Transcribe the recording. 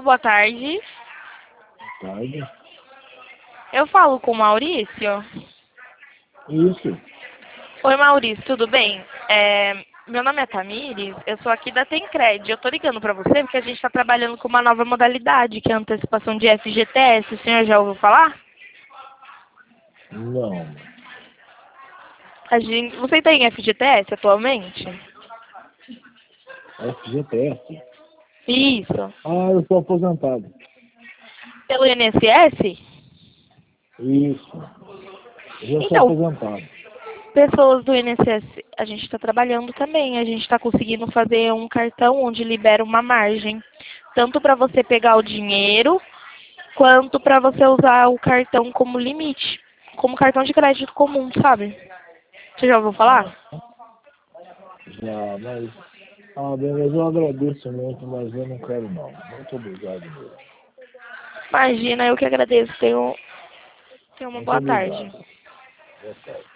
Alô, boa tarde. Tarde. Eu falo com o Maurício? Isso. Oi, Maurício, tudo bem? Meu nome é Tamires, eu sou aqui da Tencred. Eu tô ligando pra você porque a gente tá trabalhando com uma nova modalidade, que é a antecipação de FGTS. O senhor já ouviu falar? Não. Você tem FGTS atualmente? FGTS? Isso. Ah, eu sou aposentado. Pelo INSS? Isso. Eu já sou Então, aposentado. pessoas do INSS, a gente está trabalhando também. A gente está conseguindo fazer um cartão onde libera uma margem. Tanto para você pegar o dinheiro, quanto para você usar o cartão como limite. Como cartão de crédito comum, sabe? Você já ouviu falar? Já, mas... Ah, bem, mas eu agradeço muito, mas eu não quero não. Muito obrigado mesmo. Imagina, eu que agradeço. Tenha uma Muito boa tarde. obrigado. Boa tarde.